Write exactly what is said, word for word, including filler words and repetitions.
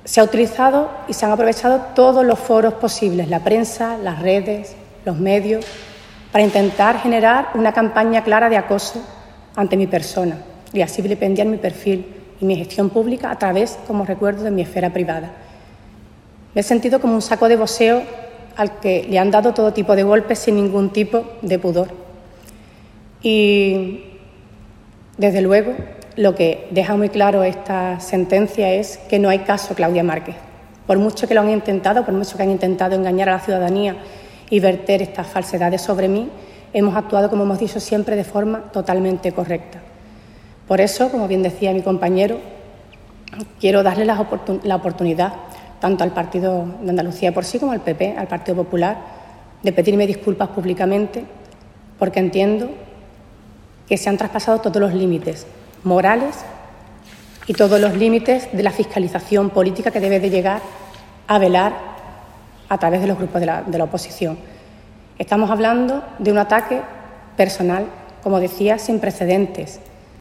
se ha utilizado y se han aprovechado todos los foros posibles, la prensa, las redes, los medios, para intentar generar una campaña clara de acoso ante mi persona y así vilipendiar mi perfil y mi gestión pública a través, como recuerdo, de mi esfera privada. Me he sentido como un saco de boxeo al que le han dado todo tipo de golpes sin ningún tipo de pudor. Y, desde luego, lo que deja muy claro esta sentencia es que no hay caso Claudia Márquez. Por mucho que lo han intentado, por mucho que han intentado engañar a la ciudadanía y verter estas falsedades sobre mí, hemos actuado, como hemos dicho siempre, de forma totalmente correcta. Por eso, como bien decía mi compañero, quiero darle la, oportun- la oportunidad tanto al Partido de Andalucía por sí como al P P, al Partido Popular, de pedirme disculpas públicamente, porque entiendo que se han traspasado todos los límites morales y todos los límites de la fiscalización política que debe de llegar a velar a través de los grupos de la, de la oposición. Estamos hablando de un ataque personal, como decía, sin precedentes,